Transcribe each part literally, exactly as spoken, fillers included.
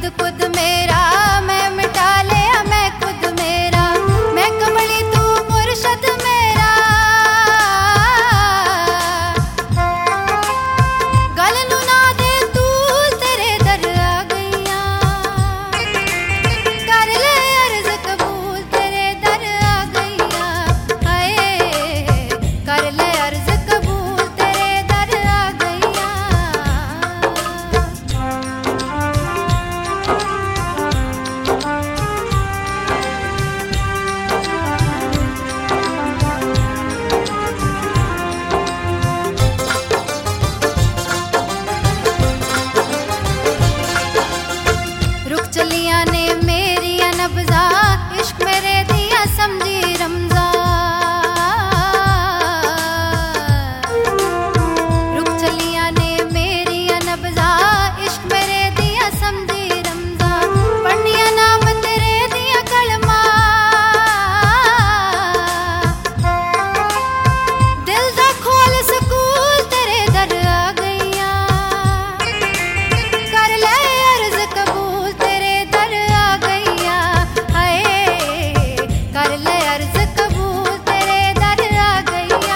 खुद खुद मेरा मैं मिटा लिया मैं खुद मेरा मैं कमली तू मुर्शद मेरा गल नू ना दे तूल तेरे दर आ गईया कर ले अर्ज कबूल तेरे दर आ गईया हाय कर ले अर्ज कबूल तेरे दर आ गईया रुक चलिया ने मेरिया नब्जा इश्क मेरे दिया समझी रमजा रुक चलिया ने मेरिया नब्जा इश्क मेरे दिया समझी रमजा पढ़निया नाम तेरे दिया कलमा दिल दा खोल सकूल तेरे दर आ गईया कर ले अर्ज कबूल तेरे दर आ गईया हाय कर ले अर्ज कबूल तेरे दर आ गईया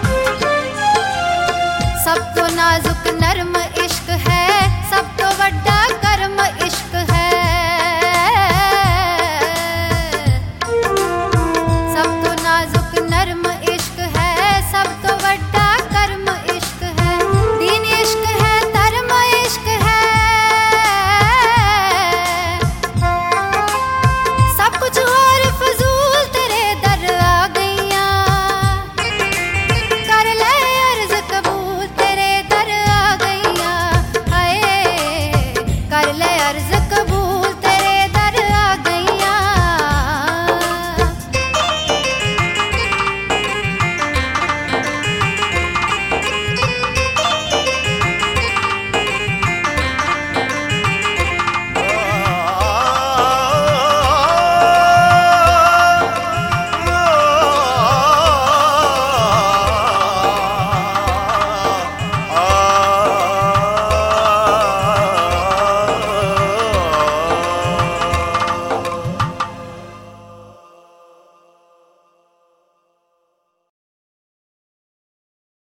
सब तो नाजुक नरम इश्क है सब तो वड्डा